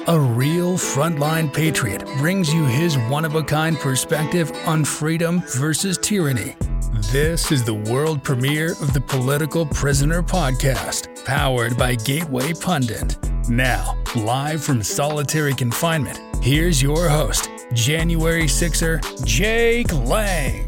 A real frontline patriot brings you his one-of-a-kind perspective on freedom versus tyranny. This is the world premiere of the Political Prisoner Podcast, powered by Gateway Pundit. Now, live from solitary confinement, here's your host, January 6er, Jake Lang.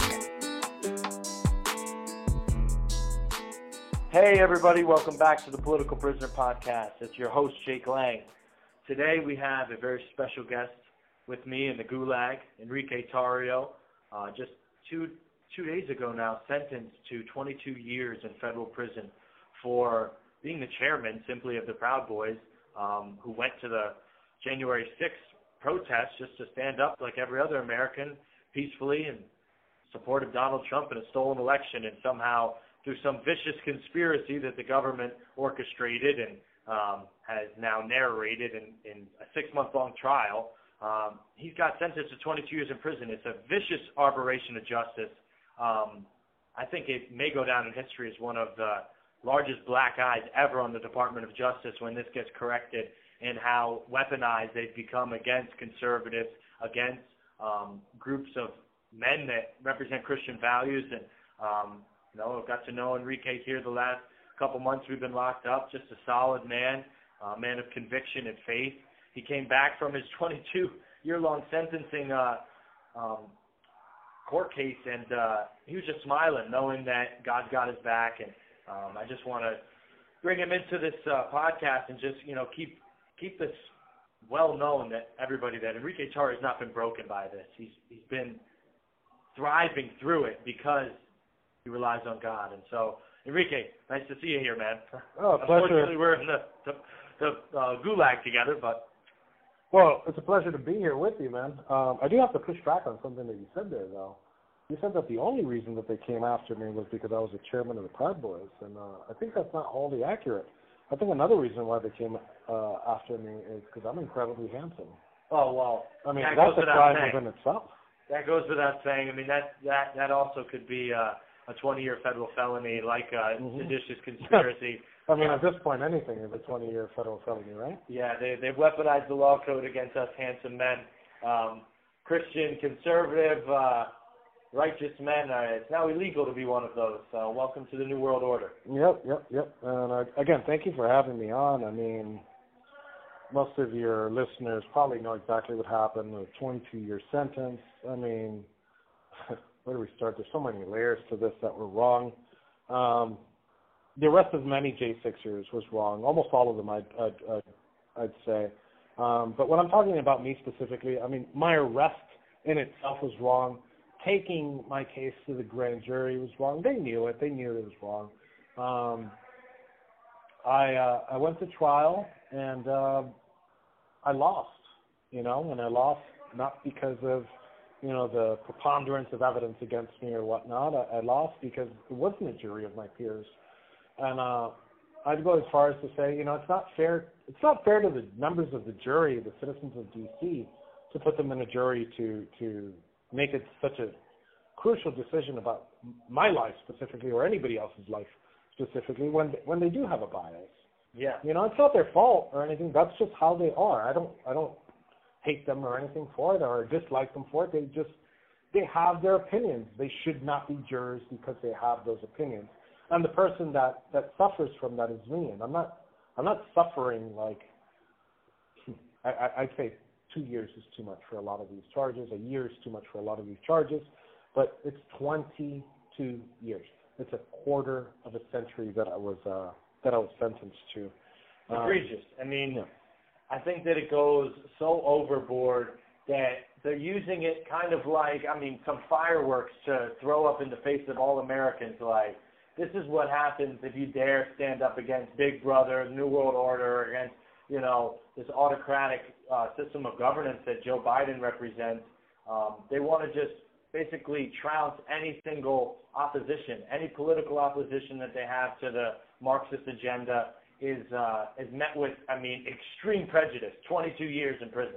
Hey everybody, welcome back to the Political Prisoner Podcast. It's your host, Jake Lang. Today we have a very special guest with me in the Gulag, Enrique Tarrio, just two days ago now, sentenced to 22 years in federal prison for being the chairman, simply, of the Proud Boys, who went to the January 6th protest just to stand up like every other American peacefully in support of Donald Trump in a stolen election, and somehow through some vicious conspiracy that the government orchestrated and has now narrated in a 6-month-long trial, he's got sentenced to 22 years in prison. It's a vicious aberration of justice. I think it may go down in history as one of the largest black eyes ever on the Department of Justice when this gets corrected, and how weaponized they've become against conservatives, against groups of men that represent Christian values. And I've got to know Enrique here the last couple months we've been locked up. Just a solid man, a man of conviction and faith. He came back from his 22-year-long sentencing court case, and he was just smiling, knowing that God's got his back. And I just want to bring him into this podcast and just, keep this well known that everybody that Enrique Tarrio has not been broken by this. He's been thriving through it because he relies on God. And so, Enrique, nice to see you here, man. Oh, pleasure. Unfortunately, we're in the Gulag together, but... Well, it's a pleasure to be here with you, man. I do have to push back on something that you said there, though. You said that the only reason that they came after me was because I was a chairman of the Proud Boys, and I think that's not wholly accurate. I think another reason why they came after me is because I'm incredibly handsome. Oh, well, I mean, that's a crime within itself. That goes without saying. I mean, that also could be a 20-year federal felony, like seditious conspiracy. I mean, at this point, anything is a 20-year federal felony, right? Yeah, they've weaponized the law code against us handsome men. Christian, conservative, righteous men. It's now illegal to be one of those. So welcome to the New World Order. Yep. And again, thank you for having me on. I mean, most of your listeners probably know exactly what happened with a 22-year sentence. I mean, where do we start? There's so many layers to this that were wrong. The arrest of many J6ers was wrong. Almost all of them, I'd say. But when I'm talking about me specifically, I mean, my arrest in itself was wrong. Taking my case to the grand jury was wrong. They knew it. They knew it was wrong. I went to trial, and I lost, and I lost not because of, the preponderance of evidence against me or whatnot. I lost because it wasn't a jury of my peers. And I'd go as far as to say, it's not fair. It's not fair to the members of the jury, the citizens of D.C., to put them in a jury to make it such a crucial decision about my life specifically, or anybody else's life specifically, when they do have a bias. Yeah. It's not their fault or anything. That's just how they are. I don't hate them or anything for it, or dislike them for it. They have their opinions. They should not be jurors because they have those opinions. And the person that suffers from that is me. And I'm not suffering like, I'd say 2 years is too much for a lot of these charges. A year is too much for a lot of these charges. But it's 22 years. It's a quarter of a century that I was sentenced to. Egregious. I mean, yeah. I think that it goes so overboard that they're using it kind of like, some fireworks to throw up in the face of all Americans, like, this is what happens if you dare stand up against Big Brother, New World Order, against, this autocratic system of governance that Joe Biden represents. They want to just basically trounce any single opposition, any political opposition that they have to the Marxist agenda is met with, extreme prejudice. 22 years in prison.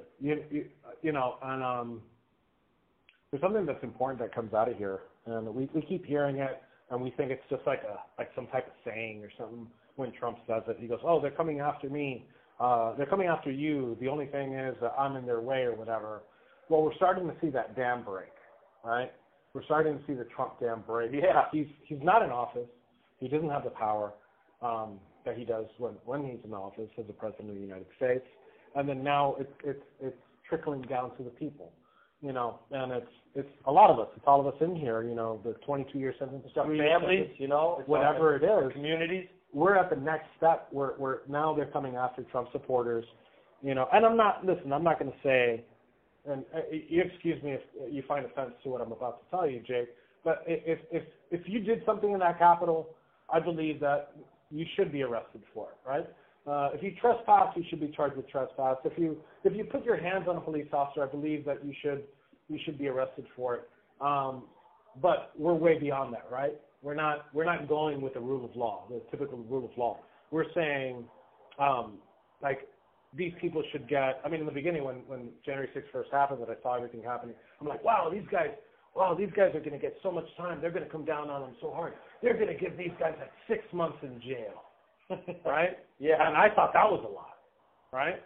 There's something that's important that comes out of here, and we keep hearing it, and we think it's just like some type of saying or something. When Trump says it, he goes, "Oh, they're coming after me. They're coming after you. The only thing is that I'm in their way or whatever. Well, we're starting to see that dam break, right? We're starting to see the Trump dam break. Yeah. He's not in office. He doesn't have the power that he does when he's in office as the president of the United States. And then now it's trickling down to the people, you know, and it's a lot of us. It's all of us in here, you know, the 22-year sentence. Families, you know. Whatever it is. Communities. We're at the next step where now they're coming after Trump supporters, you know, and I'm not going to say, and you excuse me if you find offense to what I'm about to tell you, Jake, but if you did something in that Capitol, I believe that you should be arrested for it, right? If you trespass, you should be charged with trespass. If you put your hands on a police officer, I believe that you should be arrested for it. But we're way beyond that, right? We're not going with the rule of law, the typical rule of law. We're saying, like, these people should get. I mean, in the beginning, when January 6th first happened, that I saw everything happening, I'm like, wow, these guys are going to get so much time. They're going to come down on them so hard. They're going to give these guys like 6 months in jail, right? Yeah. And I thought that was a lot, right?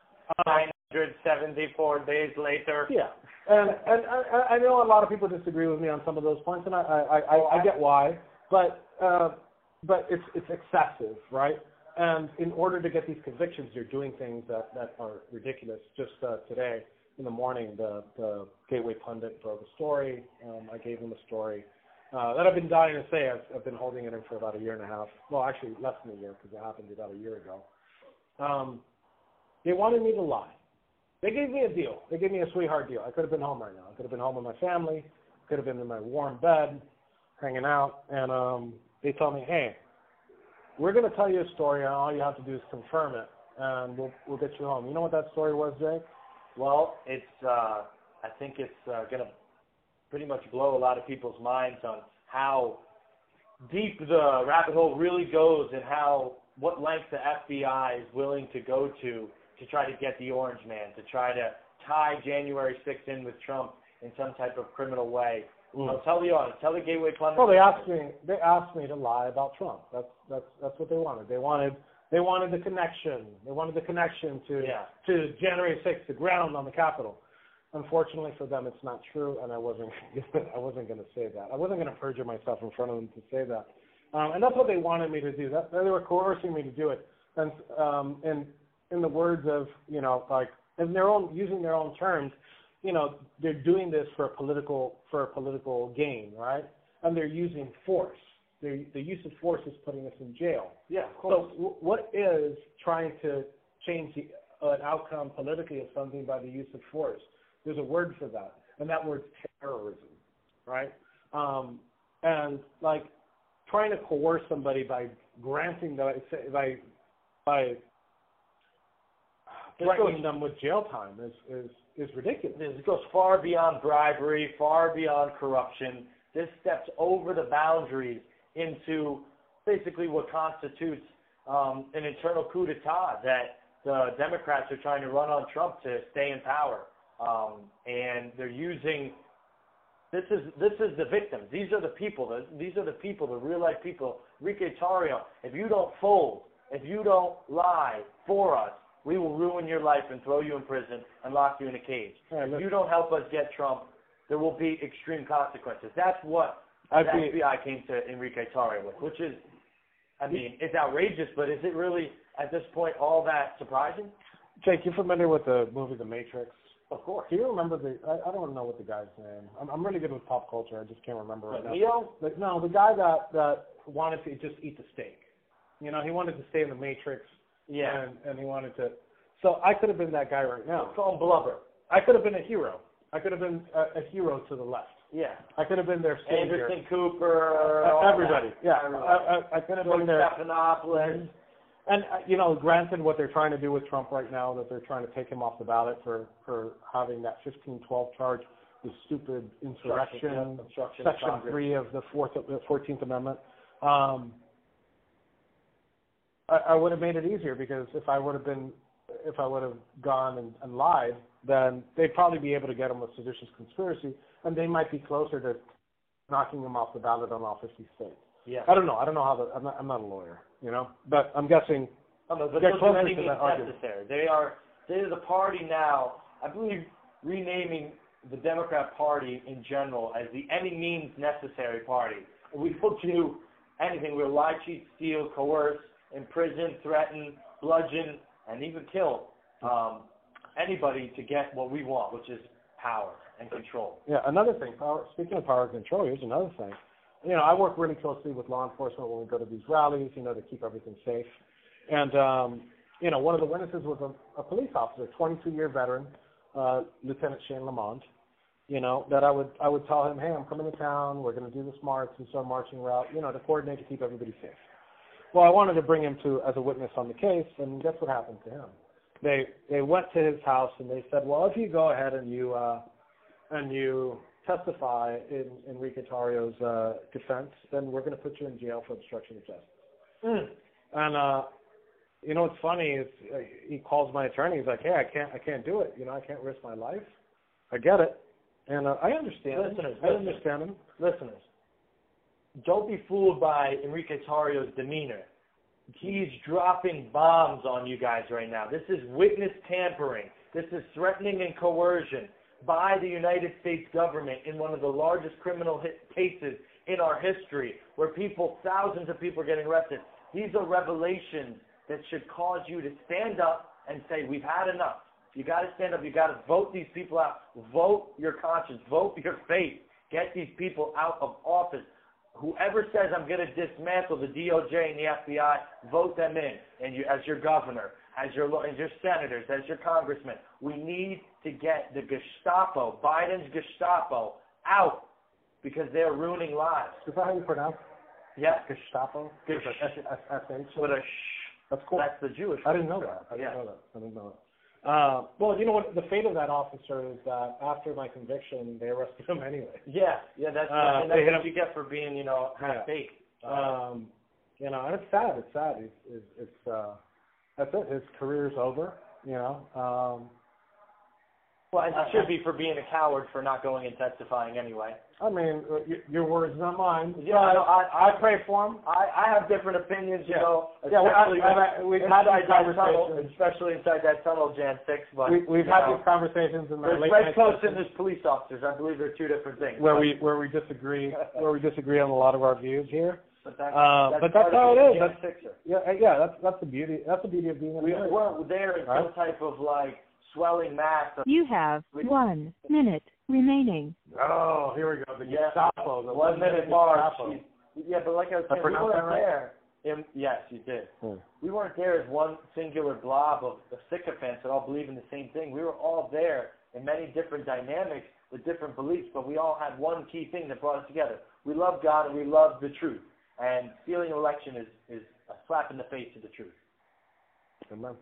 974 days later. Yeah. And I know a lot of people disagree with me on some of those points, and I get why, but it's excessive, right? And in order to get these convictions, you're doing things that are ridiculous. Just today in the morning, the Gateway Pundit broke a story. I gave him a story that I've been dying to say. I've been holding it in for about a year and a half. Well, actually less than a year because it happened about a year ago. They wanted me to lie. They gave me a deal. They gave me a sweetheart deal. I could have been home right now. I could have been home with my family. Could have been in my warm bed, hanging out. And they told me, hey, we're going to tell you a story, and all you have to do is confirm it, and we'll get you home. You know what that story was, Jake? Well, it's I think it's going to pretty much blow a lot of people's minds on how deep the rabbit hole really goes and what lengths the FBI is willing to go to try to get the Orange Man, to try to tie January 6th in with Trump in some type of criminal way. I'll tell the audience, tell the Gateway Pundit. Well, they asked me to lie about Trump. That's what they wanted. They wanted the connection. They wanted the connection to January 6th, the ground on the Capitol. Unfortunately for them, it's not true, and I wasn't going to say that. I wasn't going to perjure myself in front of them to say that. And that's what they wanted me to do. They were coercing me to do it. And in the words of, you know, like using their own terms, you know, they're doing this for a political gain, right? And they're using force. The use of force is putting us in jail. Yeah, of course. So what is trying to change an outcome politically of something by the use of force? There's a word for that, and that word's terrorism, right? And like trying to coerce somebody by granting them, by threatening them with jail time is ridiculous. This goes far beyond bribery, far beyond corruption. This steps over the boundaries into basically what constitutes an internal coup d'etat that the Democrats are trying to run on Trump to stay in power. And they're using this is the victims. These are the people. The real life people. Enrique Tarrio, if you don't fold, if you don't lie for us, we will ruin your life and throw you in prison and lock you in a cage. If you don't help us get Trump, there will be extreme consequences. That's what the FBI came to Enrique Tarrio with, which is, I mean, it's outrageous, but is it really, at this point, all that surprising? Jake, you familiar with the movie The Matrix? Of course. Do you remember I don't know what the guy's name. I'm really good with pop culture. I just can't remember right now. Neo? No, the guy that wanted to just eat the steak. You know, he wanted to stay in the Matrix. Yeah. And he wanted to. So I could have been that guy right now. Let's call him Blubber. I could have been a hero. I could have been a hero to the left. Yeah. I could have been their savior. Anderson Cooper. Everybody. Yeah. I could have been their. Stephanopoulos. And, you know, granted what they're trying to do with Trump right now, that they're trying to take him off the ballot for having that 1512 charge, the stupid insurrection, Section 3 of the 14th Amendment. I would have made it easier because if I would have gone and lied, then they'd probably be able to get him with seditious conspiracy, and they might be closer to knocking him off the ballot on all 50 states. Yeah. I don't know how I'm not a lawyer, you know, but I'm guessing Oh, no, but they'll do any means necessary. They're the party now, I believe, renaming the Democrat Party in general as the any means necessary party. We will do anything. We'll lie, cheat, steal, coerce, imprison, threaten, bludgeon, and even kill anybody to get what we want, which is power and control. Yeah, another thing, speaking of power and control, here's another thing. I work really closely with law enforcement when we go to these rallies, to keep everything safe. And, one of the witnesses was a police officer, 22-year veteran, Lieutenant Shane Lamont, that I would tell him, hey, I'm coming to town, we're going to do this march, and start marching route, to coordinate to keep everybody safe. Well, I wanted to bring him as a witness on the case, and guess what happened to him? They went to his house and they said, well, if you go ahead and you testify in Enrique Tarrio's defense, then we're going to put you in jail for obstruction of justice. And what's funny is he calls my attorney. He's like, hey, I can't do it. I can't risk my life. I get it, and I understand. I understand him. Listeners, don't be fooled by Enrique Tarrio's demeanor. He's dropping bombs on you guys right now. This is witness tampering. This is threatening and coercion by the United States government in one of the largest criminal cases in our history, where thousands of people are getting arrested. These are revelations that should cause you to stand up and say, we've had enough. You got to stand up. You got to vote these people out. Vote your conscience. Vote your faith. Get these people out of office. Whoever says I'm going to dismantle the DOJ and the FBI, vote them in, and as your governor, as your senators, as your congressmen. We need to get the Gestapo, Biden's Gestapo, out because they're ruining lives. Is that how you pronounce it? Yeah. Gestapo? S-H? With a That's cool. That's the Jewish. I didn't know that. I didn't know that. Well, you know what? The fate of that officer is that after my conviction, they arrested him anyway. Yeah, that's what you get for being, half-baked. And it's sad. It's sad. That's it. His career's over. Well, it should be for being a coward for not going and testifying anyway. I mean, your words, not mine. Yeah, I pray for him. I have different opinions, we've had these conversations, especially inside that tunnel, Jan 6. But we've had these conversations in the late night. Close in as police officers. I believe they're two different things. Where we disagree on a lot of our views here. But that's how it is. That's the beauty. That's the beauty of being. We weren't there in some type of swelling mass. You have 1 minute remaining. Oh, here we go. The Gestapo. The 1 minute march. Yeah, but like I was saying, we weren't there. Yes, you did. We weren't there as one singular blob of sycophants that all believe in the same thing. We were all there in many different dynamics with different beliefs, but we all had one key thing that brought us together. We love God and we love the truth. And stealing an election is a slap in the face to the truth. Amen.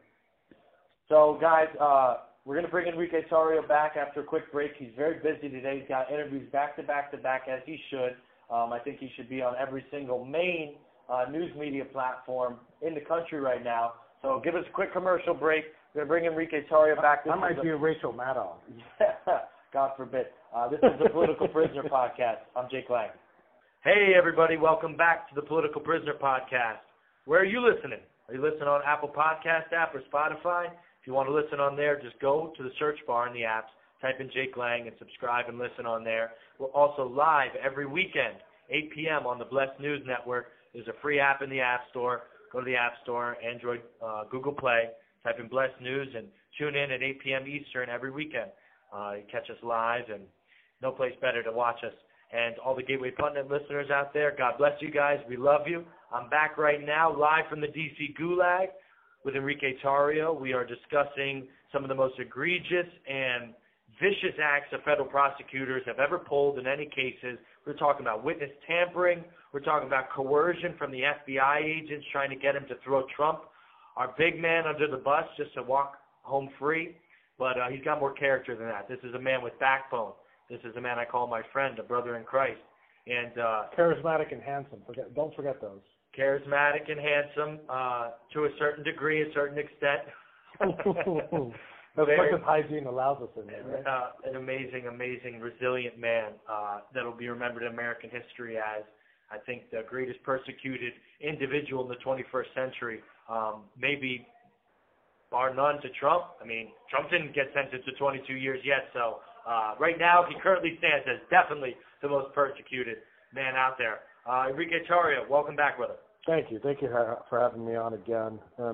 So, guys, we're going to bring Enrique Tarrio back after a quick break. He's very busy today. He's got interviews back to back to back, as he should. I think he should be on every single main news media platform in the country right now. So give us a quick commercial break. We're going to bring Enrique Tarrio back. That might be a Rachel Maddow. Yeah, God forbid. This is the Political Prisoner Podcast. I'm Jake Lang. Hey, everybody. Welcome back to the Political Prisoner Podcast. Where are you listening? Are you listening on Apple Podcast app or Spotify? If you want to listen on there, just go to the search bar in the apps, type in Jake Lang, and subscribe and listen on there. We're also live every weekend, 8 p.m. on the Blessed News Network. There's a free app in the App Store. Go to the App Store, Android, Google Play, type in Blessed News, and tune in at 8 p.m. Eastern every weekend. You catch us live, and no place better to watch us. And all the Gateway Pundit listeners out there, God bless you guys. We love you. I'm back right now live from the D.C. Gulag with Enrique Tarrio. We are discussing some of the most egregious and vicious acts that federal prosecutors have ever pulled in any cases. We're talking about witness tampering. We're talking about coercion from the FBI agents trying to get him to throw Trump, our big man, under the bus just to walk home free. But he's got more character than that. This is a man with backbone. This is a man I call my friend, a brother in Christ. And charismatic and handsome. Don't forget those. Charismatic and handsome to a certain degree, a certain extent. As much as hygiene allows us in there, right? An amazing, amazing, resilient man that will be remembered in American history as, I think, the greatest persecuted individual in the 21st century, maybe bar none to Trump. I mean, Trump didn't get sentenced to 22 years yet, so right now he currently stands as definitely the most persecuted man out there. Enrique Tarrio, welcome back, brother. Thank you for having me on again. And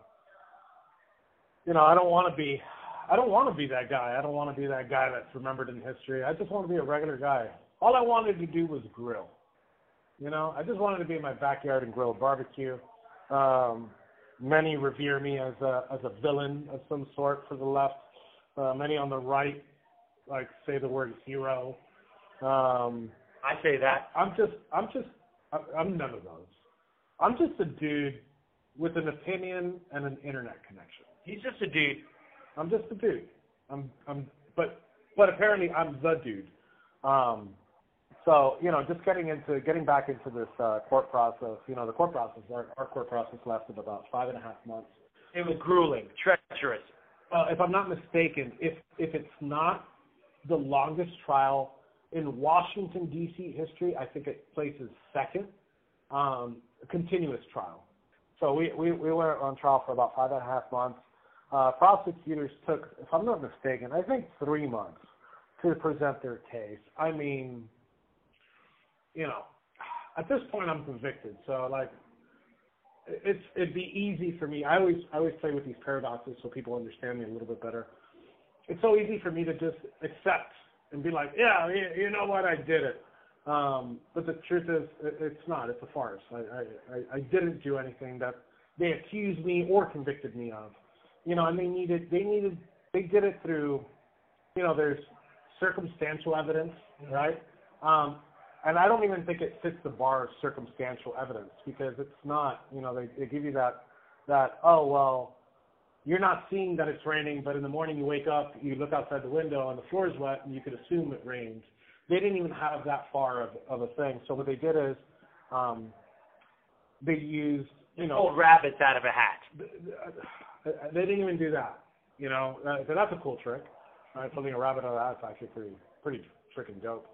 I don't want to be that guy. I don't want to be that guy that's remembered in history. I just want to be a regular guy. All I wanted to do was grill. I just wanted to be in my backyard and grill a barbecue. Many revere me as a villain of some sort for the left. Many on the right say the word hero. I say that. I'm none of those. I'm just a dude with an opinion and an internet connection. He's just a dude. I'm just a dude. But apparently I'm the dude. So just getting back into this court process. The court process, our court process lasted about 5.5 months. It was grueling, treacherous. If I'm not mistaken, if it's not the longest trial in Washington D.C. history, I think it places second. A continuous trial. So we were on trial for about 5.5 months. Prosecutors took, if I'm not mistaken, I think 3 months to present their case. I mean, at this point I'm convicted, so it'd be easy for me. I always play with these paradoxes so people understand me a little bit better. It's so easy for me to just accept and be like, yeah, you know what, I did it. But the truth is, it's not. It's a farce. I didn't do anything that they accused me or convicted me of. And they did it through, there's circumstantial evidence, right? And I don't even think it fits the bar of circumstantial evidence because it's not, they give you that, oh, well, you're not seeing that it's raining, but in the morning you wake up, you look outside the window and the floor is wet and you could assume it rained. They didn't even have that far of a thing. So what they did is they used, pulled rabbits out of a hat. They didn't even do that. So that's a cool trick. Right? Pulling a rabbit out of a hat is actually pretty freaking dope.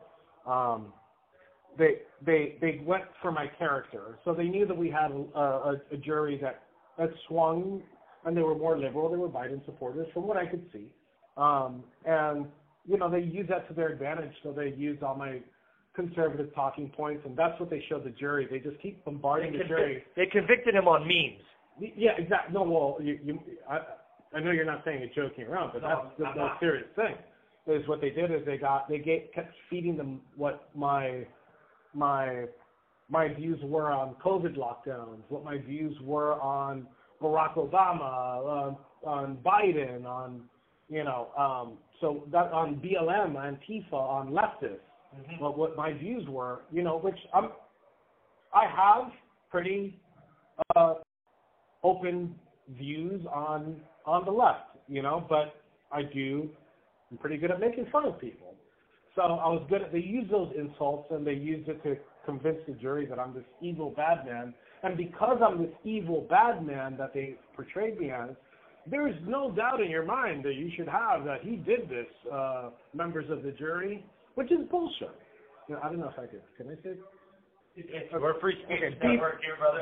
They went for my character. So they knew that we had a jury that swung, and they were more liberal. They were Biden supporters from what I could see. And they use that to their advantage, so they use all my conservative talking points, and that's what they showed the jury. They just keep bombarding the jury. They convicted him on memes. Yeah, exactly. No, well, I know you're not saying it joking around, but that's the serious thing. Is what they did is kept feeding them what my views were on COVID lockdowns, what my views were on Barack Obama, on Biden, on so that on BLM, Antifa, on leftists, what my views were, which I have pretty open views on the left, but I'm pretty good at making fun of people. So I was good at, they used those insults and they used it to convince the jury that I'm this evil bad man. And because I'm this evil bad man that they portrayed me as, there is no doubt in your mind that you should have that he did this, members of the jury, which is bullshit. I don't know if I could. Can I say? We're free speech Okay, network here, brother.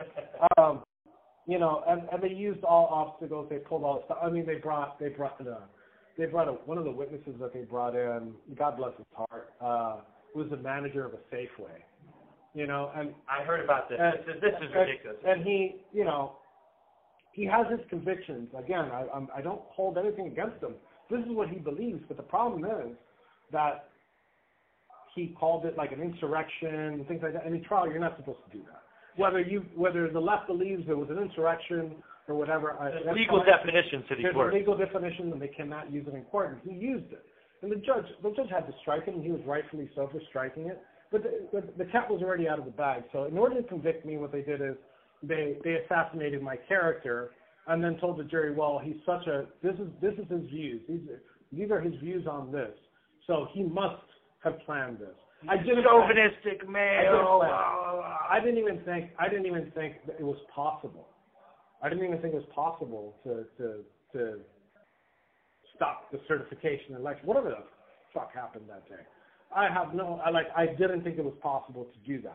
And they used all obstacles. They pulled all the stuff. I mean, they brought one of the witnesses that they brought in. God bless his heart. Was the manager of a Safeway. And I heard about this. This is ridiculous. And he, he has his convictions. Again, I don't hold anything against him. This is what he believes. But the problem is that he called it like an insurrection and things like that. In a trial, you're not supposed to do that. Whether the left believes it was an insurrection or whatever. There's legal definitions to these words. There's a legal definition, and they cannot use it in court. And he used it. And the judge had to strike him, and he was rightfully so for striking it. But the cat was already out of the bag. So in order to convict me, what they did is they assassinated my character and then told the jury, well, he's this is his views. These are his views on this. So he must have planned this. Chauvinistic male. I didn't even think that it was possible. I didn't even think it was possible to stop the certification election. Whatever the fuck happened that day. I didn't think it was possible to do that.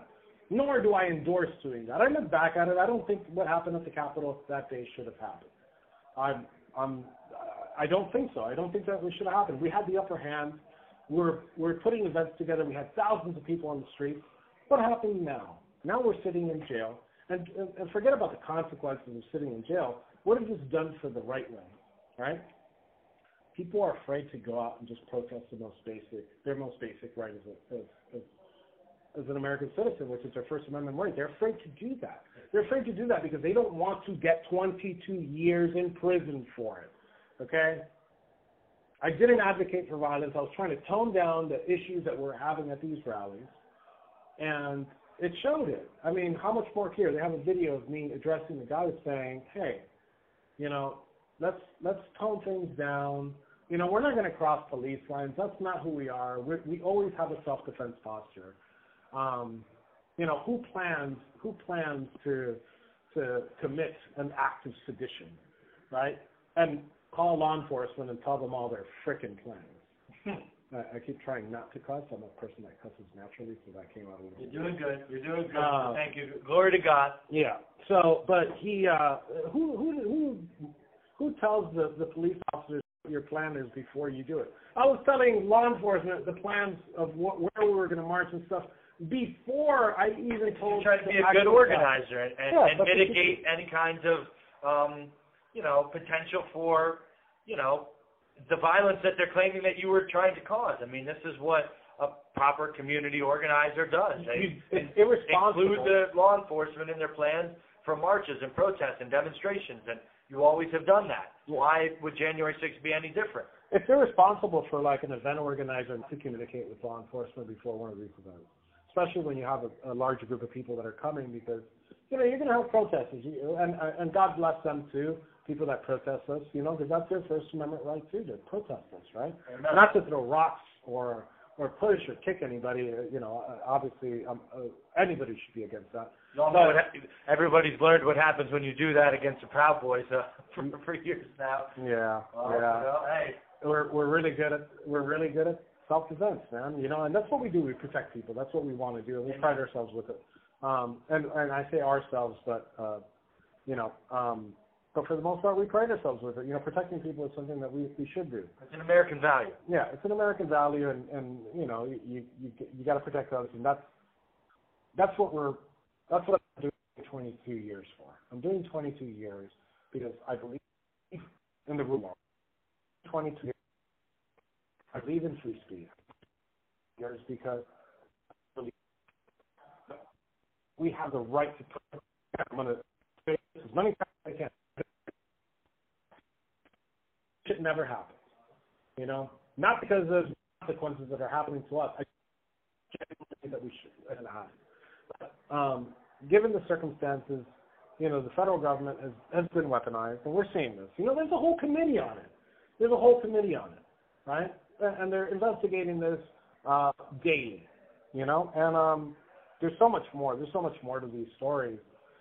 nor do I endorse doing that. I look back at it. I don't think what happened at the Capitol that day should have happened. I don't think so. I don't think that should have happened. We had the upper hand. We're putting events together. We had thousands of people on the streets. What happened now? Now we're sitting in jail. And forget about the consequences of sitting in jail. What is this done for the right wing, right? People are afraid to go out and just protest their most basic right as an American citizen, which is their First Amendment right. They're afraid to do that. They're afraid to do that because they don't want to get 22 years in prison for it, okay? I didn't advocate for violence. I was trying to tone down the issues that we're having at these rallies, and it showed it. I mean, how much more here? They have a video of me addressing the guy saying, hey, let's tone things down. We're not going to cross police lines. That's not who we are. We always have a self-defense posture. Who plans to commit an act of sedition, right? And call law enforcement and tell them all their frickin' plans. I keep trying not to cuss. I'm a person that cusses naturally, so that came out a little bit. You're doing good. You're doing good. Thank you. Glory to God. Yeah. So, but he, who tells the police officers what your plan is before you do it? I was telling law enforcement the plans of where we were going to march and stuff before I even told. You try to be a good organizer and mitigate any kinds of, potential for, the violence that they're claiming that you were trying to cause. I mean, this is what a proper community organizer does. They include the law enforcement in their plans for marches and protests and demonstrations, and you always have done that. Why would January 6th be any different? It's irresponsible for like an event organizer to communicate with law enforcement before one of these events, especially when you have a larger group of people that are coming, because you're going to have protesters, and God bless them too. People that protest us, because that's their First Amendment right too, to protest us, right? Amen. Not to throw rocks or push or kick anybody. Obviously, anybody should be against that. Everybody's learned what happens when you do that against the Proud Boys for years now. Yeah, Hey, we're really good at self-defense, man. And that's what we do. We protect people. That's what we want to do. And we pride ourselves with it. And I say ourselves, but but for the most part, we pride ourselves with it. Protecting people is something that we should do. It's an American value. Yeah, it's an American value, and you got to protect others, and that's what I'm doing 22 years for. I'm doing 22 years because I believe in the rule of law. 22 years. I believe in free speech. Years because I believe we have the right to protect. I'm going to say this as many times as I can. It never happens, not because of consequences that are happening to us. I think that we should have. But given the circumstances, the federal government has been weaponized, and we're seeing this. There's a whole committee on it. Right? And they're investigating this daily, and there's so much more. There's so much more to these stories.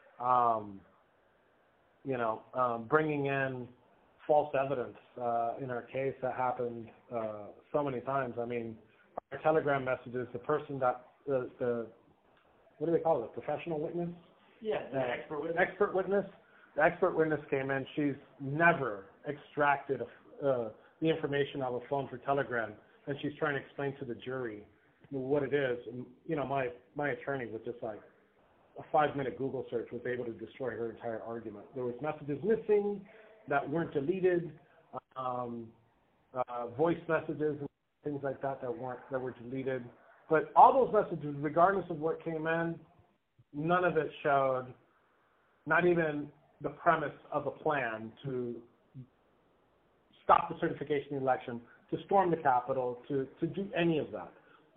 Bringing in false evidence in our case that happened so many times. I mean, our Telegram messages, the person that the what do they call it? Professional witness? Yeah, the expert witness. Expert witness. The expert witness came in. She's never extracted the information out of a phone for Telegram, and she's trying to explain to the jury what it is. And my attorney with just like a 5-minute Google search was able to destroy her entire argument. There was messages missing that weren't deleted, voice messages and things like that were deleted. But all those messages, regardless of what came in, none of it showed, not even the premise of a plan to stop the certification election, to storm the Capitol, to do any of that.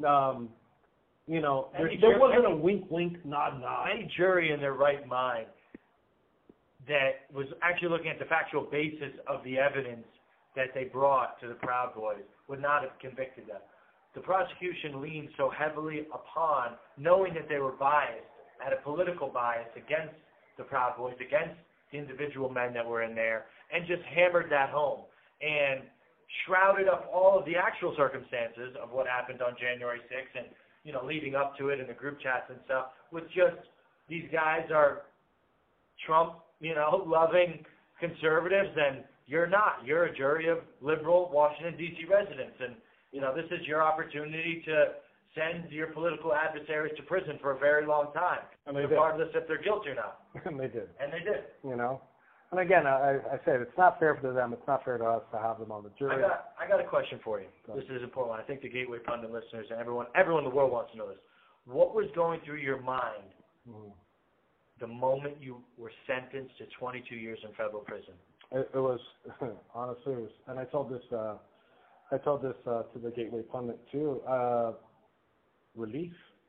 There wasn't a wink, nod. Any jury in their right mind that was actually looking at the factual basis of the evidence that they brought to the Proud Boys would not have convicted them. The prosecution leaned so heavily upon knowing that they were biased, had a political bias against the Proud Boys, against the individual men that were in there, and just hammered that home and shrouded up all of the actual circumstances of what happened on January 6th and leading up to it in the group chats and stuff, was just these guys are Trump, loving conservatives, and you're not. You're a jury of liberal Washington, D.C. residents, and, this is your opportunity to send your political adversaries to prison for a very long time, regardless if they're guilty or not. And they did. And they did. And again, I said it's not fair for them. It's not fair to us to have them on the jury. I got a question for you. This is important. I think the Gateway Pundit listeners and everyone in the world wants to know this. What was going through your mind the moment you were sentenced to 22 years in federal prison? It was honestly, and I told this to the Gateway Pundit too. Relief,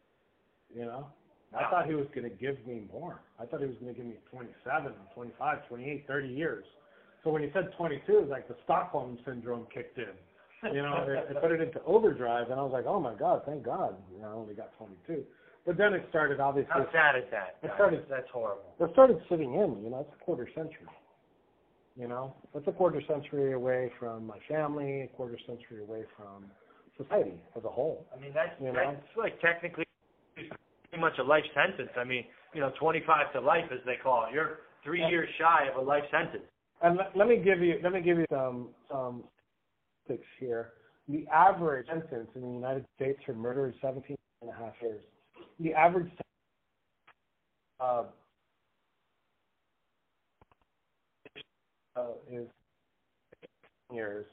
I thought he was going to give me more. I thought he was going to give me 27, 25, 28, 30 years. So when he said 22, it was like the Stockholm syndrome kicked in. It put it into overdrive, and I was like, oh my God, thank God, I only got 22. But then it started, obviously. How sad is that? That's horrible. It started sitting in, it's a quarter century. That's a quarter century away from my family, a quarter century away from society as a whole. I mean, that's like technically pretty much a life sentence. I mean, 25 to life, as they call it. You're 3 years shy of a life sentence. And let me give you some statistics here. The average sentence in the United States for murder is 17 and a half years. The average is 10 years.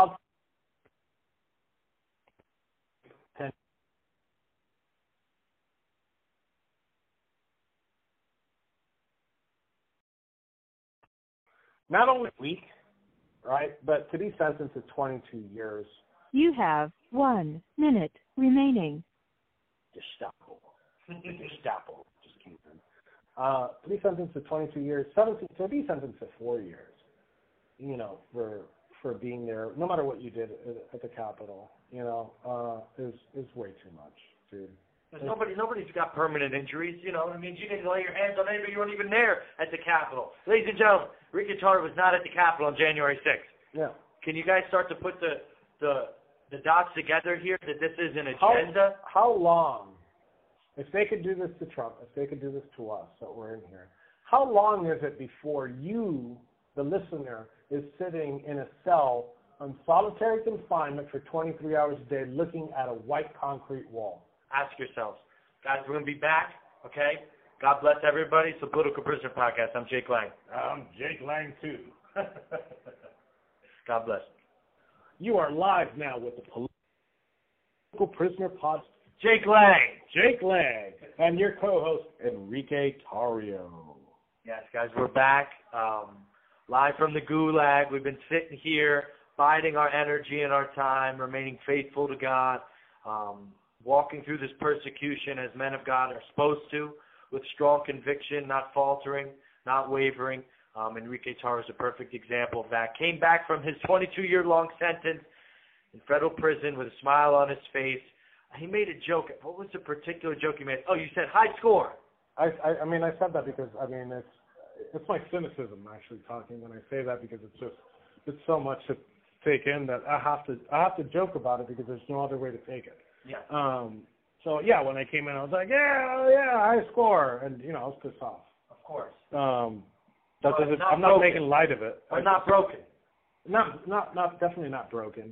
Not only a week, right, but to be sentenced to 22 years. You have 1 minute remaining. Gestapo. Just keep them. To be sentenced to 22 years, to be sentenced to 4 years, for being there, no matter what you did at the Capitol, is way too much, dude. Nobody's got permanent injuries, You didn't lay your hands on anybody. You weren't even there at the Capitol. Ladies and gentlemen, Ricky Tario was not at the Capitol on January 6th. Yeah. Can you guys start to put the dots together here that this is an agenda? How long, if they could do this to Trump, if they could do this to us that we're in here, how long is it before you, the listener, is sitting in a cell on solitary confinement for 23 hours a day looking at a white concrete wall? Ask yourselves. Guys, we're going to be back, okay? God bless everybody. It's the Political Prisoner Podcast. I'm Jake Lang. I'm Jake Lang, too. God bless. You are live now with the Political Prisoner Podcast. Jake Lang. And your co-host, Enrique Tario. Yes, guys, we're back. Live from the Gulag. We've been sitting here, biding our energy and our time, remaining faithful to God, walking through this persecution as men of God are supposed to, with strong conviction, not faltering, not wavering. Enrique Tario is a perfect example of that. Came back from his 22-year-long sentence in federal prison with a smile on his face. He made a joke. What was the particular joke he made? Oh, you said high score. I said that because, it's my cynicism actually talking when I say that, because it's so much to take in that I have to joke about it because there's no other way to take it. Yeah. So yeah, when I came in, I was like, yeah, high score, and I was pissed off. Of course. I'm not making light of it. I'm not broken. Not definitely not broken.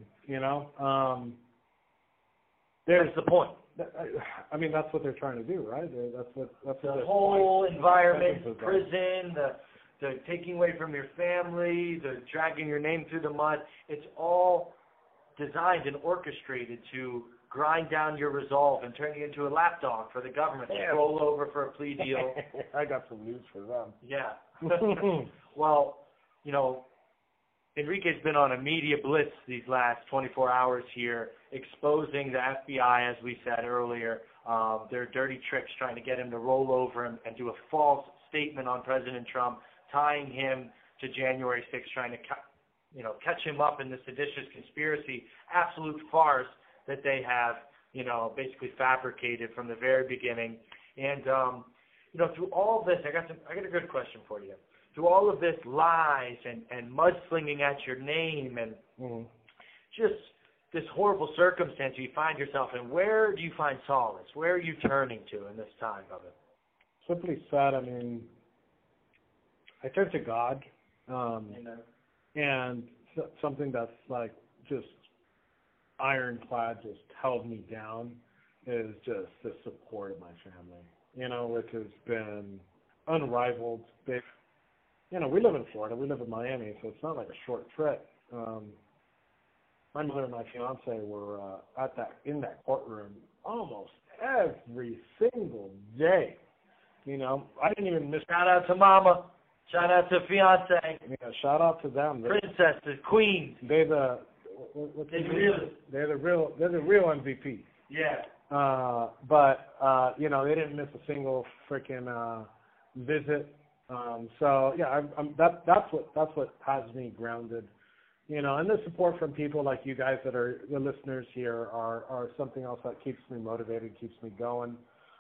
There's the point. That's what they're trying to do, right? That's what the whole environment, prison, the taking away from your family, the dragging your name through the mud. It's all designed and orchestrated to grind down your resolve and turn you into a lapdog for the government to roll over for a plea deal. I got some news for them. Yeah. Well, Enrique's been on a media blitz these last 24 hours here, exposing the FBI, as we said earlier, their dirty tricks trying to get him to roll over and do a false statement on President Trump, tying him to January 6th, trying to catch him up in the seditious conspiracy, absolute farce that they have, basically fabricated from the very beginning. And, through all this, I got a good question for you. Through all of this lies and mudslinging at your name and just this horrible circumstance you find yourself in, where do you find solace? Where are you turning to in this time of it? Simply said, I mean, I turn to God, and something that's like just ironclad, just held me down, is just the support of my family, you know, which has been unrivaled. You know, we live in Florida, we live in Miami, so it's not like a short trip. My mother and my fiance were in that courtroom almost every single day. You know, I didn't even miss. Shout out to Mama. Shout out to fiance. Yeah, shout out to them. Princess, the queen. They're the real MVP. Yeah. But you know, they didn't miss a single freaking visit. So yeah, that's what has me grounded. You know, and the support from people like you guys that are the listeners here are something else that keeps me motivated, keeps me going.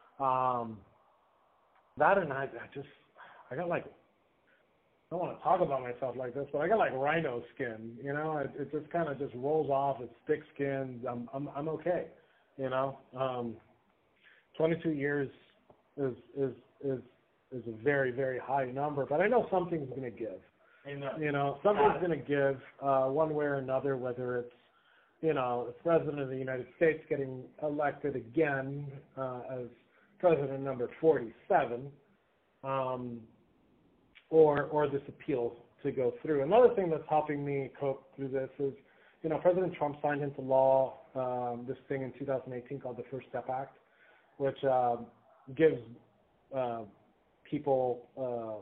That and I got like, I don't want to talk about myself like this, but I got like rhino skin. You know, it just kind of just rolls off. It's thick skin. I'm okay. You know, 22 years is a very, very high number, but I know something's going to give. Amen. You know, something's going to give one way or another, whether it's, you know, the President of the United States getting elected again as President number 47, or this appeal to go through. Another thing that's helping me cope through this is, you know, President Trump signed into law this thing in 2018 called the First Step Act, which gives people,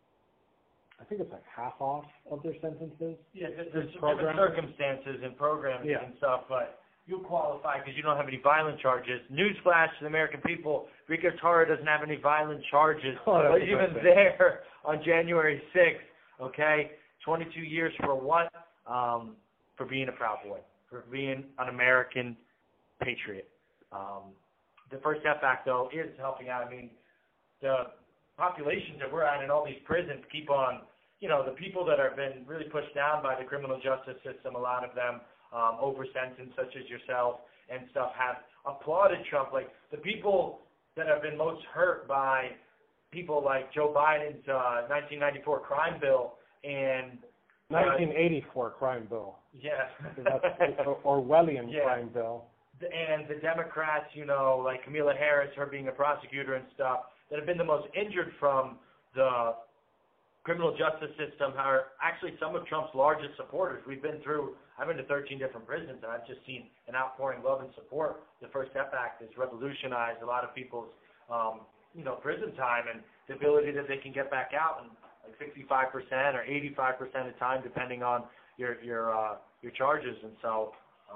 I think it's like half off of their sentences. Yeah, there's different circumstances and programs and stuff, but you qualify because you don't have any violent charges. Newsflash to the American people, Rico Taro doesn't have any violent charges. But even there on January 6th, okay, 22 years for what? For being a Proud Boy, for being an American patriot. The First Step Act, though, is helping out. I mean, the populations that we're at in all these prisons keep on, you know, the people that have been really pushed down by the criminal justice system, a lot of them over-sentenced, such as yourself and stuff, have applauded Trump. Like, the people that have been most hurt by people like Joe Biden's 1994 crime bill and 1984 crime bill. Yeah. Orwellian crime bill. And the Democrats, you know, like Kamala Harris, her being a prosecutor and stuff, that have been the most injured from the criminal justice system are actually some of Trump's largest supporters. I've been to 13 different prisons, and I've just seen an outpouring of love and support. The First Step Act has revolutionized a lot of people's, you know, prison time and the ability that they can get back out in like 65% or 85% of the time, depending on your charges. And so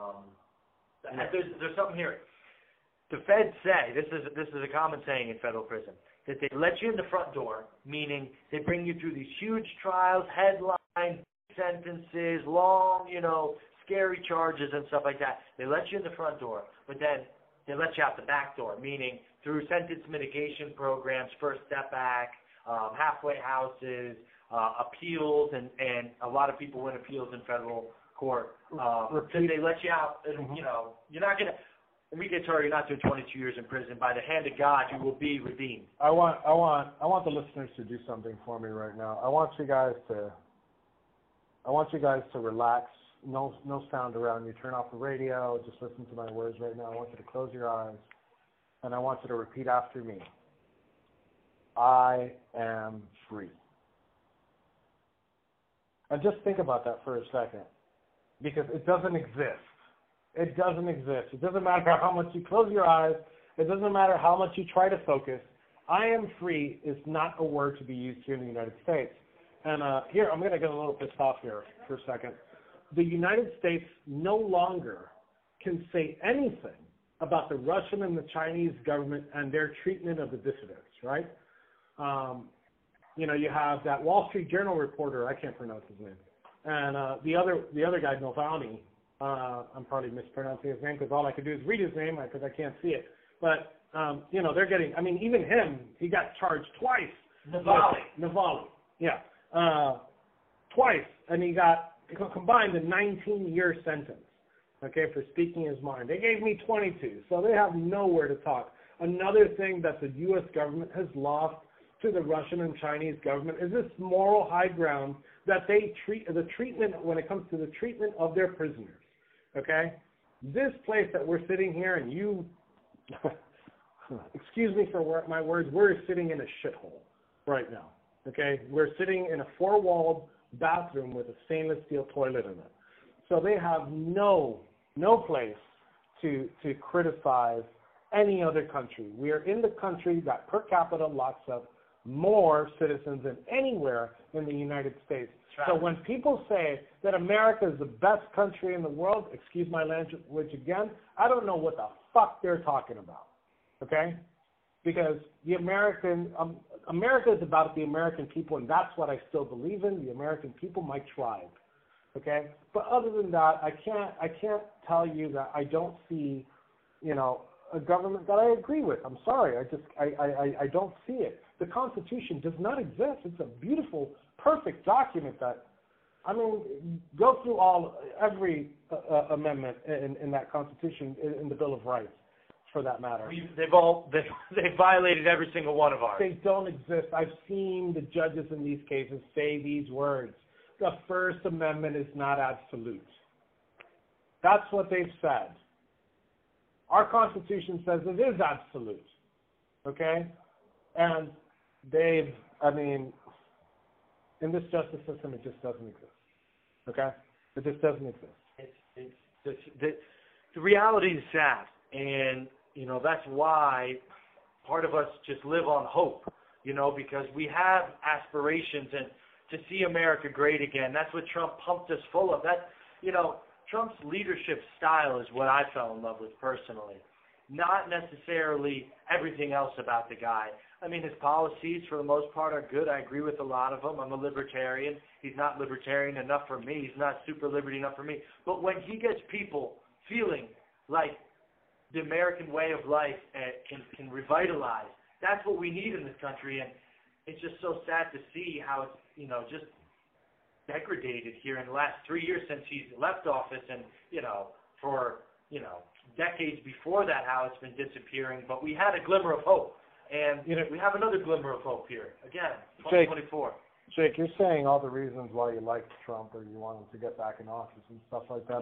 there's something here. The feds say, this is a common saying in federal prison, that they let you in the front door, meaning they bring you through these huge trials, headlines, sentences, long, you know, scary charges and stuff like that. They let you in the front door, but then they let you out the back door, meaning through sentence mitigation programs, First Step Act, halfway houses, appeals, and a lot of people win appeals in federal court. So they let you out, and, you know, you're not going to... Enrique Taro, you're not doing 22 years in prison. By the hand of God, you will be redeemed. I want the listeners to do something for me right now. I want you guys to relax. No sound around you. Turn off the radio. Just listen to my words right now. I want you to close your eyes, and I want you to repeat after me. I am free. And just think about that for a second, because it doesn't exist. It doesn't exist. It doesn't matter how much you close your eyes. It doesn't matter how much you try to focus. I am free is not a word to be used here in the United States. And here, I'm going to get a little pissed off here for a second. The United States no longer can say anything about the Russian and the Chinese government and their treatment of the dissidents, right? You know, you have that Wall Street Journal reporter, I can't pronounce his name, and the other guy, Navalny. I'm probably mispronouncing his name because all I can do is read his name because I can't see it. But, you know, they're getting, I mean, even him, he got charged twice. Navalny, yeah. Twice. And he got combined a 19-year sentence. okay, for speaking his mind. They gave me 22, so they have nowhere to talk. Another thing that the U.S. government has lost to the Russian and Chinese government is this moral high ground that they treat, the treatment, when it comes to the treatment of their prisoners, okay? This place that we're sitting here, and you, excuse me for my words, we're sitting in a shithole right now, okay? We're sitting in a four-walled bathroom with a stainless steel toilet in it. So they have no place to criticize any other country. We are in the country that per capita locks up more citizens than anywhere in the United States. So when people say that America is the best country in the world, excuse my language again, I don't know what the fuck they're talking about, okay? Because the America is about the American people, and that's what I still believe in, the American people, my tribe, okay? But other than that, I can't tell you that I don't see, a government that I agree with. I'm sorry, I don't see it. The Constitution does not exist. It's a beautiful, perfect document that, go through every amendment in that Constitution, in the Bill of Rights, for that matter. They've violated every single one of ours. They don't exist. I've seen the judges in these cases say these words. The First Amendment is not absolute. That's what they've said. Our Constitution says it is absolute, okay? And in this justice system, it just doesn't exist, okay? It just doesn't exist. The reality is sad, and, that's why part of us just live on hope, because we have aspirations and to see America great again. That's what Trump pumped us full of. Trump's leadership style is what I fell in love with personally, not necessarily everything else about the guy. His policies, for the most part, are good. I agree with a lot of them. I'm a libertarian. He's not libertarian enough for me. He's not super liberty enough for me. But when he gets people feeling like the American way of life can revitalize, that's what we need in this country. And it's just so sad to see how it's, just degraded here in the last 3 years since he's left office, and for decades before that, how it's been disappearing. But we had a glimmer of hope, and we have another glimmer of hope here again, 2024. Jake, you're saying all the reasons why you like Trump or you want him to get back in office and stuff like that,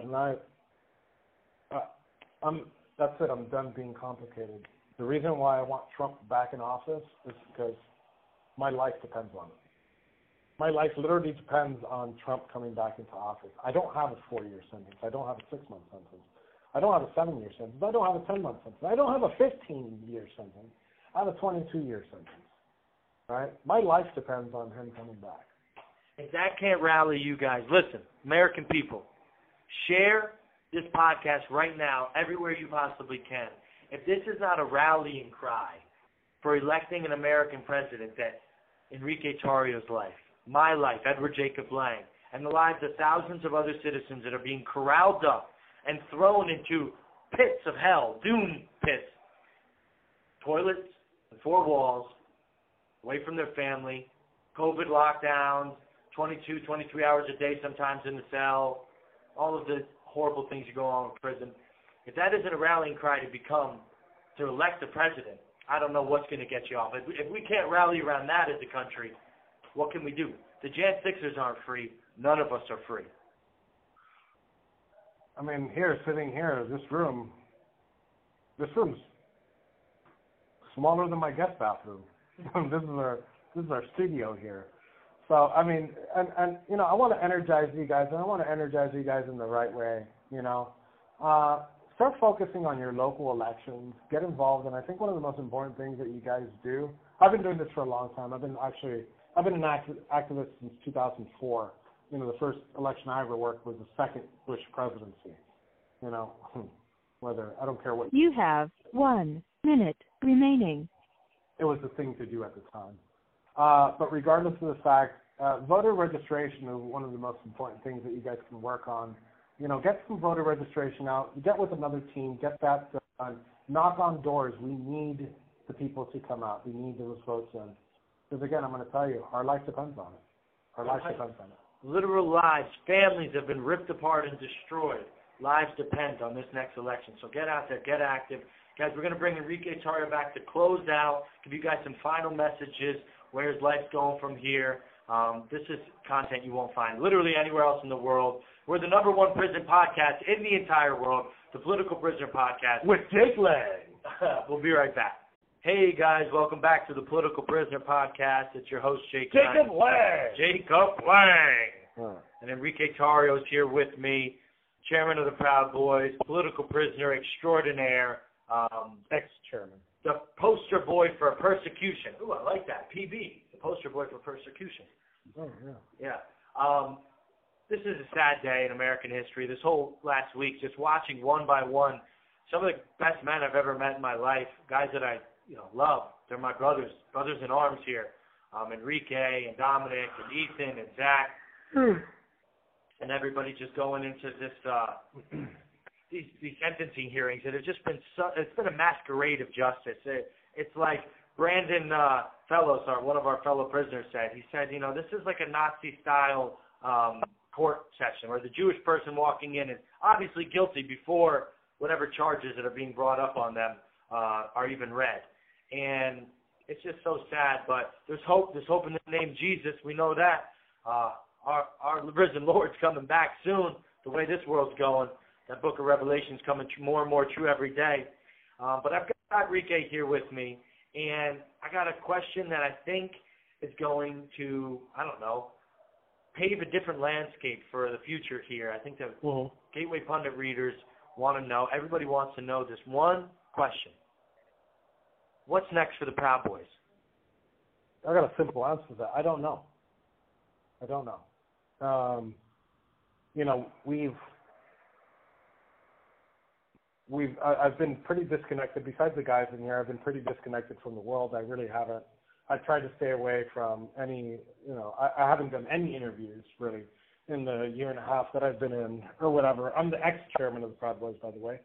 and that's it. I'm done being complicated. The reason why I want Trump back in office is because my life depends on it. My life literally depends on Trump coming back into office. I don't have a 4-year sentence. I don't have a 6-month sentence. I don't have a 7-year sentence. I don't have a 10-month sentence. I don't have a 15-year sentence. I have a 22-year sentence. Right? My life depends on him coming back. If that can't rally you guys, listen, American people, share this podcast right now everywhere you possibly can. If this is not a rallying cry for electing an American president, that Enrique Tarrio's life, my life, Edward Jacob Lang, and the lives of thousands of other citizens that are being corralled up and thrown into pits of hell, doom pits, toilets and 4 walls, away from their family, COVID lockdowns, 22, 23 hours a day sometimes in the cell, all of the horrible things that go on in prison. If that isn't a rallying cry to elect a president, I don't know what's going to get you off. If we can't rally around that as a country, what can we do? The Jan 6ers aren't free. None of us are free. Sitting here, this room's smaller than my guest bathroom. This is our studio here. So, I want to energize you guys, and I want to energize you guys in the right way, Start focusing on your local elections. Get involved, and I think one of the most important things that you guys do, I've been doing this for a long time. I've been an activist since 2004. The first election I ever worked was the second Bush presidency. I don't care what. You have 1 minute remaining. It was the thing to do at the time. But regardless of the fact, voter registration is one of the most important things that you guys can work on. Get some voter registration out. Get with another team. Get that done. Knock on doors. We need the people to come out. We need those votes in. Because, again, I'm going to tell you, our life depends on it. Our life depends on it. Literal lives, families have been ripped apart and destroyed lives depend on this next election. So get out there, get active. Guys, we're going to bring Enrique Tarrio back to close out, give you guys some final messages. Where's life going from here? This is content you won't find literally anywhere else in the world. We're the #1 prison podcast in the entire world, the Political Prisoner Podcast. With Jake Lang. We'll be right back. Hey, guys, welcome back to the Political Prisoner Podcast. It's your host, Jacob Lang. Jacob Lang. Huh. And Enrique Tarrio is here with me, chairman of the Proud Boys, political prisoner extraordinaire, Ex-chairman. the poster boy for persecution. Ooh, I like that. PB, the poster boy for persecution. Oh, yeah. Yeah. This is a sad day in American history. This whole last week, just watching one by one some of the best men I've ever met in my life, guys that I love. They're my brothers in arms here. Enrique and Dominic and Ethan and Zach. And everybody just going into this these sentencing hearings, and it's been a masquerade of justice. It's like Brandon Fellows, one of our fellow prisoners, said. He said, this is like a Nazi-style court session where the Jewish person walking in is obviously guilty before whatever charges that are being brought up on them are even read. And it's just so sad, but there's hope. There's hope in the name of Jesus. We know that. Our risen Lord's coming back soon. The way this world's going, that book of Revelation's coming more and more true every day. But I've got Enrique here with me, and I got a question that I think is going to, pave a different landscape for the future here. I think the Gateway Pundit readers want to know, everybody wants to know this one question. What's next for the Proud Boys? I got a simple answer to that. I don't know. I've been pretty disconnected. Besides the guys in here, I've been pretty disconnected from the world. I really haven't. I've tried to stay away from any, I haven't done any interviews really in the year and a half that I've been in or whatever. I'm the ex-chairman of the Proud Boys, by the way.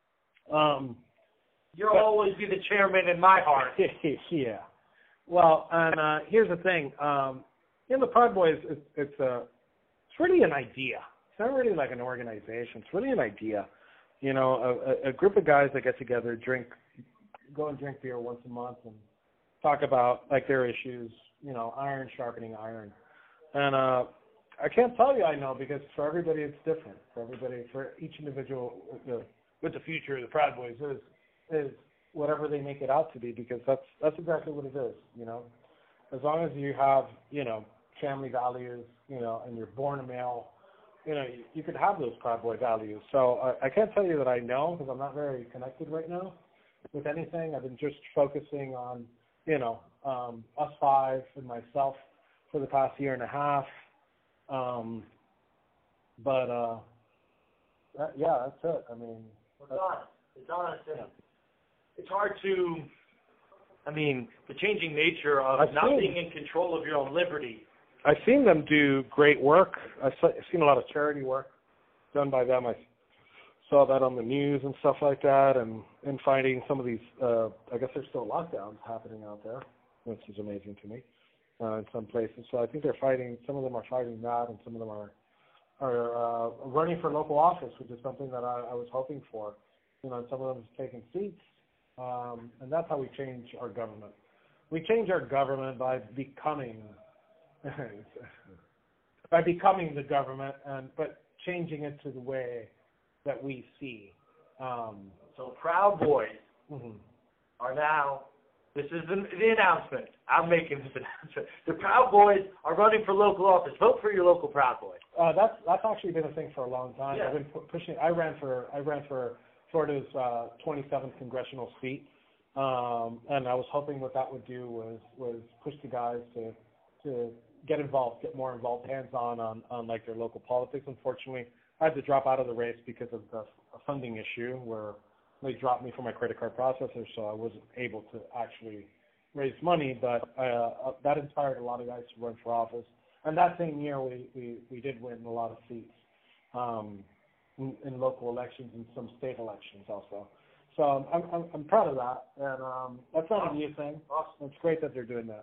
You'll always be the chairman in my heart. Yeah. Well, and here's the thing. In the Proud Boys, it's really an idea. It's not really like an organization. It's really an idea. A group of guys that get together, go and drink beer once a month and talk about like their issues, iron sharpening iron. And I can't tell you I know, because for everybody it's different. For each individual, what the future of the Proud Boys is whatever they make it out to be, because that's exactly what it is. As long as you have family values, and you're born a male, you could have those Proud Boy values. So I can't tell you that I know, because I'm not very connected right now with anything. I've been just focusing on us five and myself for the past year and a half. Yeah, that's it. I mean, it's honest. It's hard to, the changing nature of being in control of your own liberty. I've seen them do great work. I've seen a lot of charity work done by them. I saw that on the news and stuff like that, and finding some of these, I guess there's still lockdowns happening out there, which is amazing to me, in some places. So I think some of them are fighting that, and some of them are running for local office, which is something that I was hoping for. And some of them is taking seats, and that's how we change our government. We change our government by becoming the government, but changing it to the way that we see. So Proud Boys are now, this is the announcement. I'm making this announcement. The Proud Boys are running for local office. Vote for your local Proud Boy. That's actually been a thing for a long time. Yeah. I've been pushing. I ran for Florida's 27th congressional seat, and I was hoping what that would do was push the guys to get involved, get more involved, hands-on like their local politics. Unfortunately, I had to drop out of the race because of the funding issue where they dropped me from my credit card processor, so I wasn't able to actually raise money. But that inspired a lot of guys to run for office. And that same year, we did win a lot of seats in local elections and some state elections also. So I'm proud of that, and that's not a new thing. Awesome. It's great that they're doing that.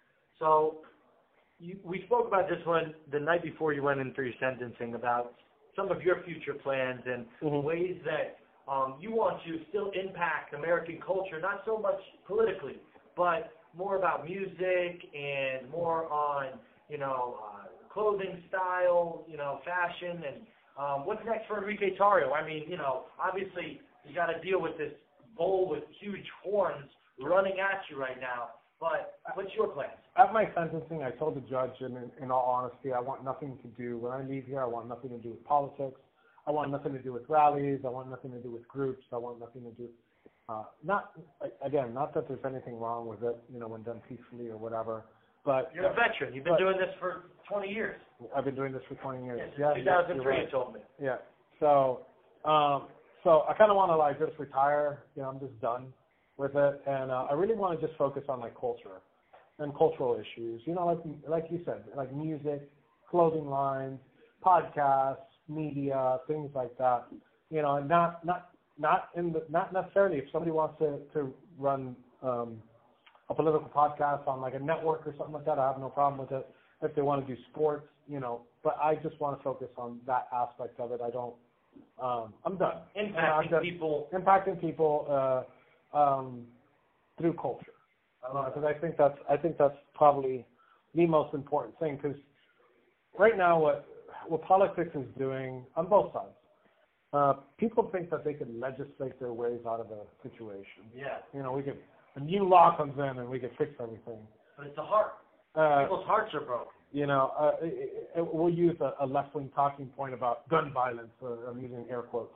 So we spoke about this one the night before you went in for your sentencing about some of your future plans and ways that you want to still impact American culture, not so much politically, but more about music and more on, clothing style, fashion, and what's next for Enrique Tarrio? I mean, obviously you got to deal with this bull with huge horns running at you right now, but what's your plans? At my sentencing, I told the judge, in all honesty, I want nothing to do, when I leave here, I want nothing to do with politics. I want nothing to do with rallies. I want nothing to do with groups. I want nothing to do, not that there's anything wrong with it, when done peacefully or whatever. But you're a veteran. You've been doing this for 20 years. I've been doing this for 20 years. Yeah, 2003, right. You told me. Yeah. So I kind of want to just retire. I'm just done with it, and I really want to just focus on culture and cultural issues. Like you said, like music, clothing lines, podcasts, media, things like that. And not necessarily if somebody wants to run a political podcast on a network or something like that, I have no problem with it. If they want to do sports, but I just want to focus on that aspect of it. I don't. I'm done. Impacting people through culture. Because I think that's probably the most important thing. Because right now, what politics is doing on both sides, people think that they can legislate their ways out of a situation. Yeah. A new law comes in and we can fix everything. But it's the heart. People's hearts are broken. We'll use a left-wing talking point about gun violence. I'm using air quotes.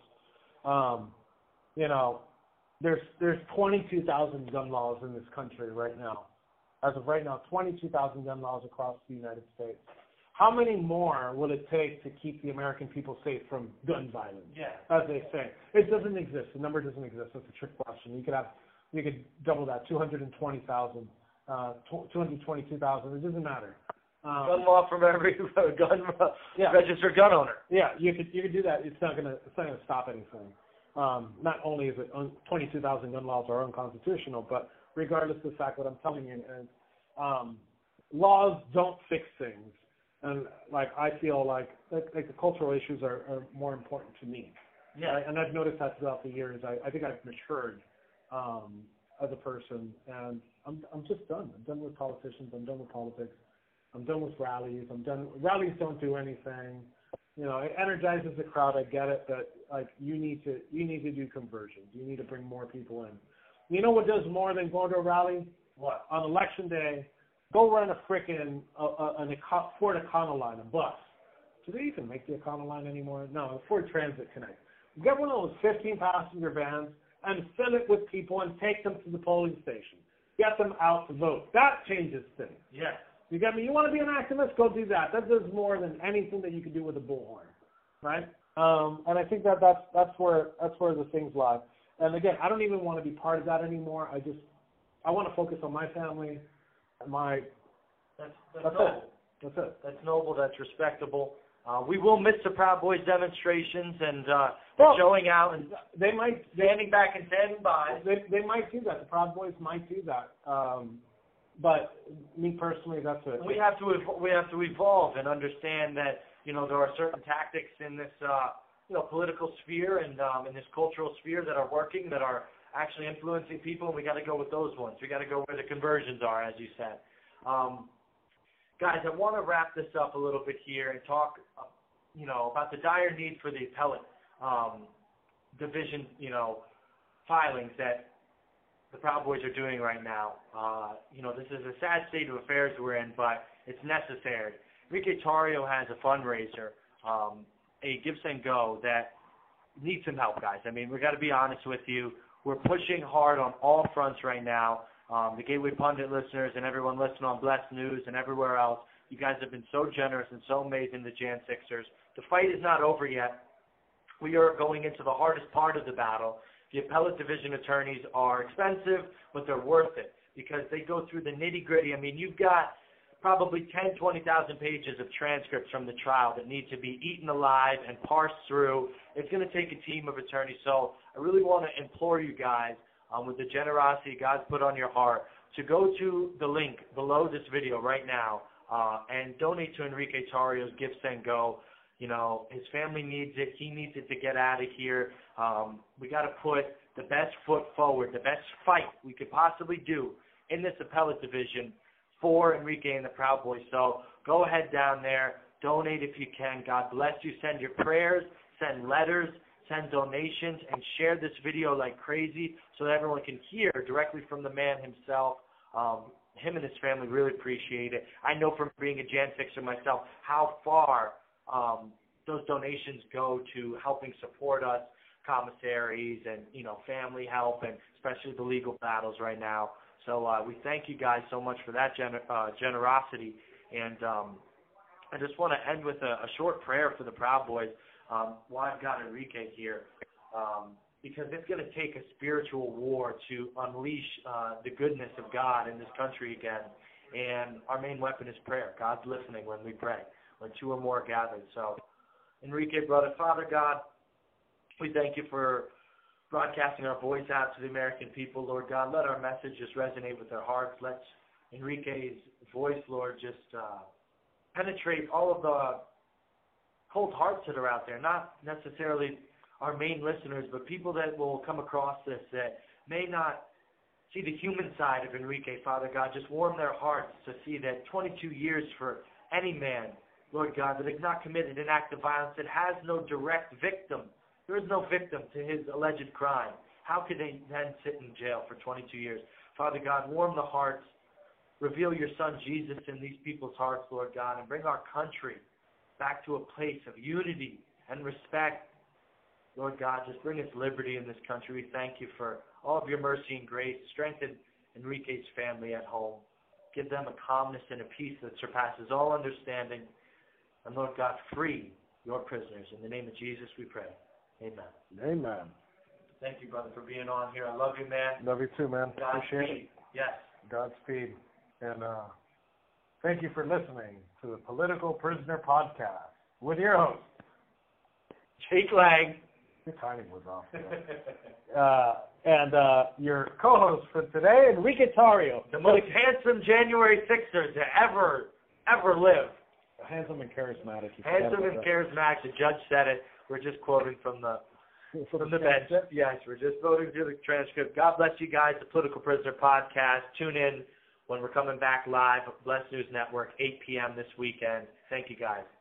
There's 22,000 gun laws in this country right now. As of right now, 22,000 gun laws across the United States. How many more will it take to keep the American people safe from gun violence? Yeah. As they say, it doesn't exist. The number doesn't exist. It's a trick question. You could double that, 220,000, 222,000. It doesn't matter. Gun law from every registered gun owner. Yeah, you could do that. It's not gonna stop anything. Not only is it 22,000 gun laws are unconstitutional, but regardless of the fact, what I'm telling you is laws don't fix things, and I feel like the cultural issues are more important to me. Yeah. Right? And I've noticed that throughout the years. I think I've matured as a person, and I'm just done. I'm done with politicians. I'm done with politics. I'm done with rallies. Rallies don't do anything. It energizes the crowd. I get it, but you need to do conversions. You need to bring more people in. You know what does more than go to a rally? What? On election day, go run a frickin' Ford Econoline, a bus. Do they even make the Econoline anymore? No, Ford Transit Connect. Get one of those 15-passenger vans and fill it with people and take them to the polling station. Get them out to vote. That changes things. Yes. You get me? You want to be an activist? Go do that. That does more than anything that you can do with a bullhorn, right? And I think that's where the things lie. And again, I don't even want to be part of that anymore. I want to focus on my family, and That's noble. That's it. That's noble. That's respectable. We will miss the Proud Boys demonstrations and showing out and standing back and standing by. They might do that. The Proud Boys might do that. But me personally, that's it. We have to evolve and understand that there are certain tactics in this political sphere and in this cultural sphere that are working, that are actually influencing people, and we got to go with those ones. We got to go where the conversions are, as you said. Guys, I want to wrap this up a little bit here and talk, about the dire need for the appellate division, filings that the Proud Boys are doing right now. This is a sad state of affairs we're in, but it's necessary. Enrique Tarrio has a fundraiser, a Give, Send, Go, that needs some help, guys. I mean, we got to be honest with you. We're pushing hard on all fronts right now. The Gateway Pundit listeners and everyone listening on Blessed News and everywhere else, you guys have been so generous and so amazing, the Jan Sixers. The fight is not over yet. We are going into the hardest part of the battle. The appellate division attorneys are expensive, but they're worth it because they go through the nitty-gritty. I mean, you've got probably 10,000, 20,000 pages of transcripts from the trial that need to be eaten alive and parsed through. It's going to take a team of attorneys. So I really want to implore you guys, with the generosity God's put on your heart, to go to the link below this video right now and donate to Enrique Tarrio's Give, Send, Go. You know, his family needs it. He needs it to get out of here. We got to put the best foot forward, the best fight we could possibly do in this appellate division for Enrique and the Proud Boys. So go ahead down there, donate if you can. God bless you. Send your prayers, send letters, send donations, and share this video like crazy so that everyone can hear directly from the man himself. Him and his family really appreciate it. I know from being a Jan Fixer myself how far those donations go to helping support us, commissaries, and, you know, family help, and especially the legal battles right now. So we thank you guys so much for that generosity. And I just want to end with a short prayer for the Proud Boys while I've got Enrique here, because it's going to take a spiritual war to unleash the goodness of God in this country again. And our main weapon is prayer. God's listening when we pray, when two or more are gathered. So, Enrique, brother, Father God, we thank you for broadcasting our voice out to the American people, Lord God. Let our message just resonate with their hearts. Let Enrique's voice, Lord, just penetrate all of the cold hearts that are out there, not necessarily our main listeners, but people that will come across this that may not see the human side of Enrique, Father God. Just warm their hearts to see that 22 years for any man, Lord God, that has not committed an act of violence, that has no direct victim. There is no victim to his alleged crime. How could they then sit in jail for 22 years? Father God, warm the hearts. Reveal your son Jesus in these people's hearts, Lord God, and bring our country back to a place of unity and respect. Lord God, just bring us liberty in this country. We thank you for all of your mercy and grace. Strengthen Enrique's family at home. Give them a calmness and a peace that surpasses all understanding. And Lord God, free your prisoners. In the name of Jesus we pray. Amen. Amen. Thank you, brother, for being on here. I love you, man. Love you too, man. Godspeed. Appreciate it. Yes. Godspeed. And thank you for listening to the Political Prisoner Podcast with your host, Jake Lang. Your timing was off. And your co-host for today, Enrique Tarrio. The most handsome January Sixers to ever live. Handsome and charismatic. Handsome and charismatic. The judge said it. We're just quoting from the bench. Yes, we're just voting through the transcript. God bless you guys. The Political Prisoner Podcast. Tune in when we're coming back live. Blessed News Network, 8 p.m. this weekend. Thank you, guys.